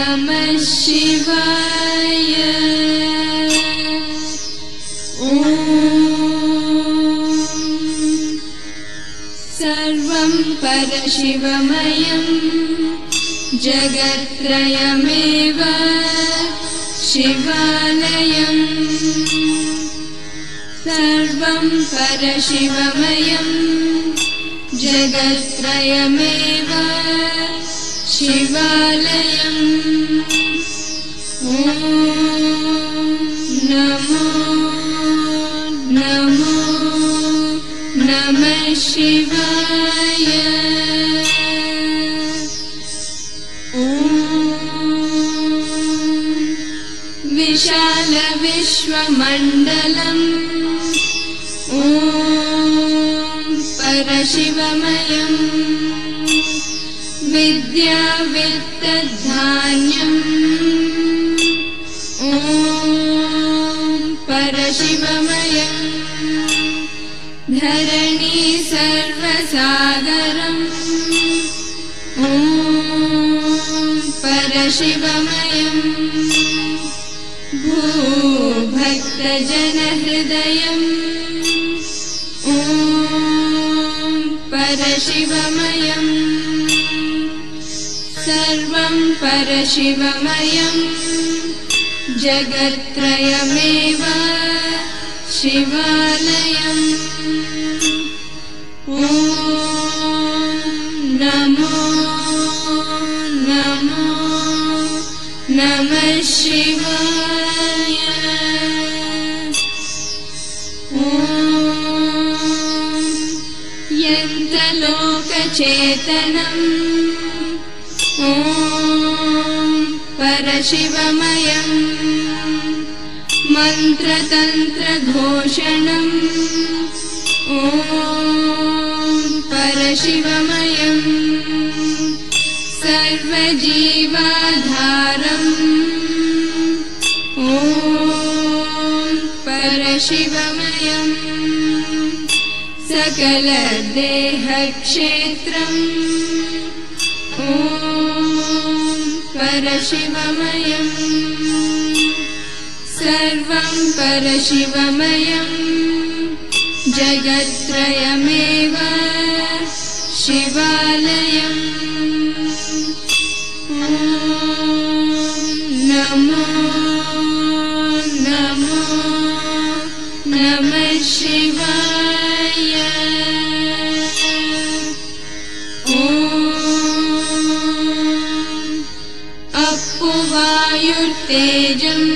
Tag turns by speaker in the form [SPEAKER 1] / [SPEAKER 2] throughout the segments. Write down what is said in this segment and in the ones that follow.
[SPEAKER 1] नमः शिवाय। सर्वं परशिवमयं जगत्त्रयमेव शिवालयम्। सर्वं परशिवमयं जगत्त्रयमेव शिवालयम्। ॐ नमो नमो नमः शिवाय। विशाल विश्वमण्डलम् ॐ परशिवमयम्। विद्या वित्तधान्यम् ॐ परशिवमयम्। धरणी सर्वसागरम् ॐ परशिवमयम्। भूभक्तजनहृदयम् ॐ परशिवमयम्। सर्वं परशिवमयं जगत्त्रयमेव शिवालयम्। ॐ नमो नमो नमः शिवाय। यन्तलोकचेतनम् ॐ परशिवमयम्। मन्त्रतन्त्रघोषणम् ॐ परशिवमयम्। सर्वजीवाधारम् ॐ परशिवमयम्। सकलदेहक्षेत्रम् ॐ परशिवमयम्। सर्वं परशिवमयं जगत्त्रयमेव शिवालयम्। ॐ नमो नमो नमः शिवाय। अप्पुवायुर्तेजम्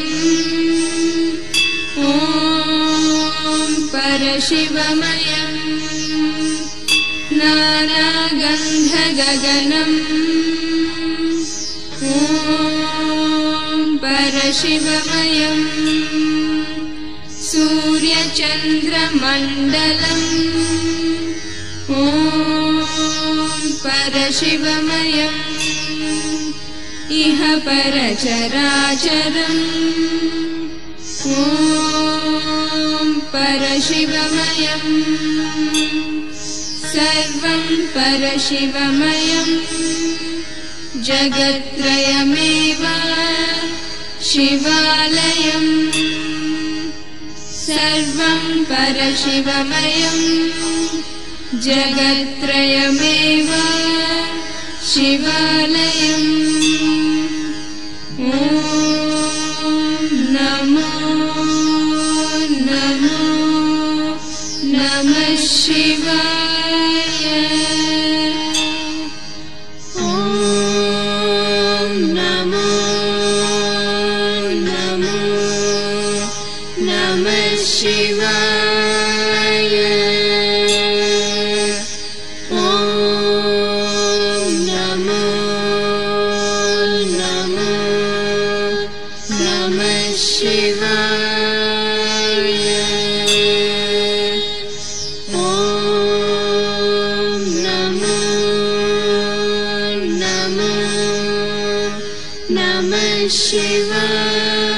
[SPEAKER 1] ॐ परशिवमयम्। नानागन्धगगनम् ॐ परशिवमयम्। सूर्यचन्द्रमण्डलम् ॐ परशिवमयम्। इह परचराचरम् ॐ परशिवमयम्। सर्वं परशिवमयं जगत्त्रयमेव शिवालयम्। सर्वं परशिवमयं जगत्त्रयमेव शिवालयम्। ॐ नमो नमो नमः शिवाय। ॐ नमो नमो नमः शिवाय। ॐ नमो नमो नमः शिवाय। ॐ नमो नमो नमः शिवाय।